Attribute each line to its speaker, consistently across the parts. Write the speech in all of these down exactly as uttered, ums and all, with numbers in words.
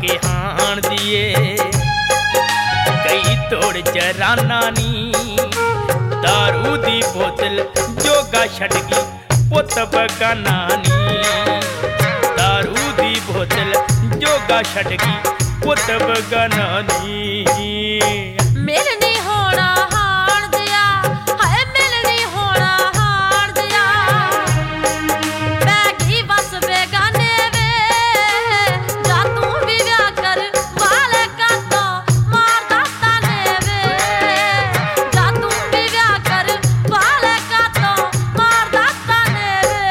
Speaker 1: के हाण दिए कई तोड़ जराना नी दारू दी बोतल जोगा छड़ गई पुत बगाना नी दारू दी बोतल जोगा छड़ गई पुत बगाना नी
Speaker 2: मेरे नहीं होना हाण दिया हाय मेरे नहीं होना हाण दिया बैगी बस बेगाने वे जा तू भी व्याह कर वाले का तो मार दाता ने वे जा तू भी व्याह कर वाले का तो मार दाता ने वे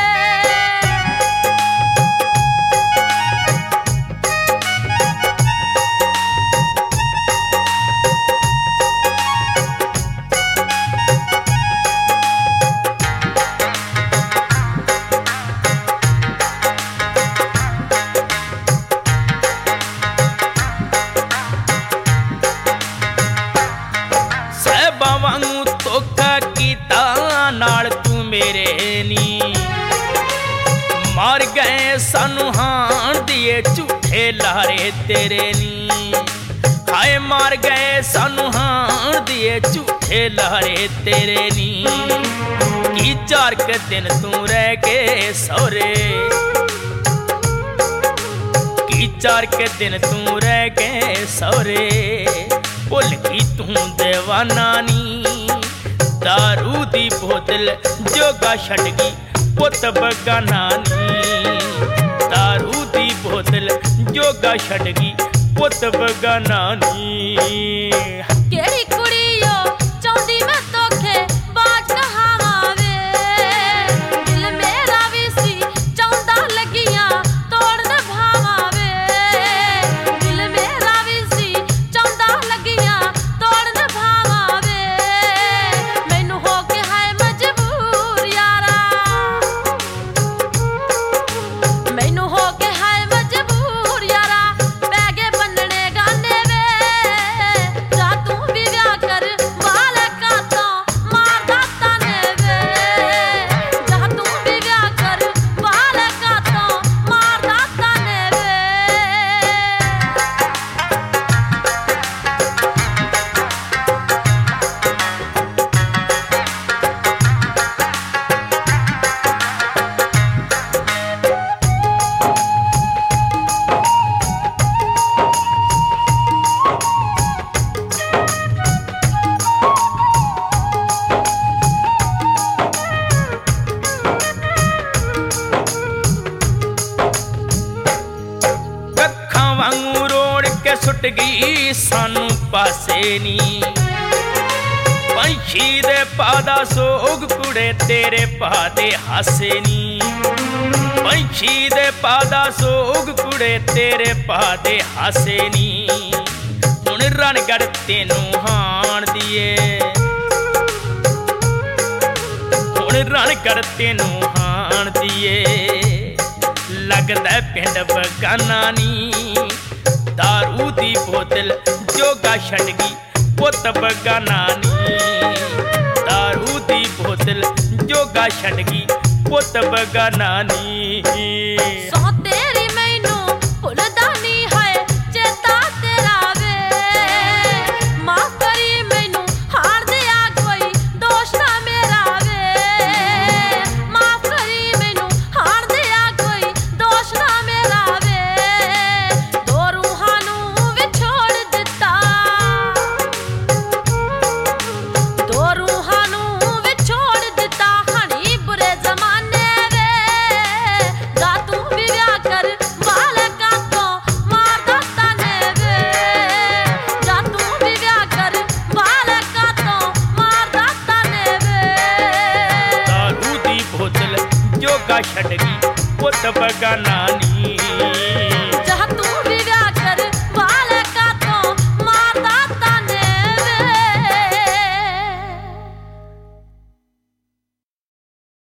Speaker 1: सहबा वांगू धोखा कीता नाल तू मेरे नी मार गए सानू हाण दिए झूठे लारे तेरे नी हाय मार गए सानू हाण दिए झूठे लारे तेरे नी की चार के दिन तू रह गए सौरे की चार के दिन तू रह गए सौरे भुल गई तू दीवाना नी दारू दी बोतल जोगा छड़ गई पुत बगाना नी दारू दी बोतल जोगा छड़ गई पुत बगाना नी
Speaker 2: केड़ी कुड़ियो चांदी मैं तोखे बाज कहावा वे दिल मेरा भी सी चांदा लगिया तोड़न भावा वे दिल मेरा भी सी चांदा लगिया तोड़न भावा वे मैनू हो के हाय मजबूर यारा मैनू हो के हाय मजबूर यारा बैगे बनने गाने वे जा तू भी व्याह कर वाले का तो मार दाता ने वे जा तू भी व्याह कर वाले का तो मार दाता ने वे
Speaker 1: कखा वांगू रोड़ के सुट गई सानू पासे नी पंछी दे पादा सोग कुड़े तेरे पादे हासे नी पंछी दे पादा सोग कुड़े तेरे पादे हासे नी हुण रणगढ़ तेनू हाण दिए हुण रणगढ़ तेनू हाण दिए लगदा पिंड बगाना नी दारू दी बोतल जोगा छड़ गई पुत बगाना नी दारू दी बोतल जोगा छड़ गई पुत बगाना नी
Speaker 2: सो तेरी मैनू भुलदा नी है चेता तेरा वे माफ करी मैनू हार दिया कोई दोष ना मेरा वे माफ करी मैनू हार दिया कोई दोष ना मेरा वे दो रूहां नू विछोड़ दिता दो रूहां नू विछोड़ दिता हनी बुरे जमाने वे जा तू भी व्याह कर वाले का तो मार दाता ने वे जा तू भी व्याह कर वाले का तो मार दाता ने वे
Speaker 1: दारू दी बोतल जोगा छड़ गई पुत बगाना नी